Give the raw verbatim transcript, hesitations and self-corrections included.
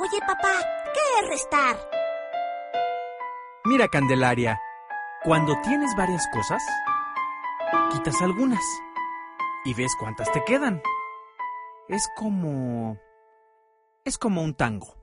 Oye, papá, ¿qué es restar? Mira, Candelaria, cuando tienes varias cosas, quitas algunas y ves cuántas te quedan. Es como... es como un tango.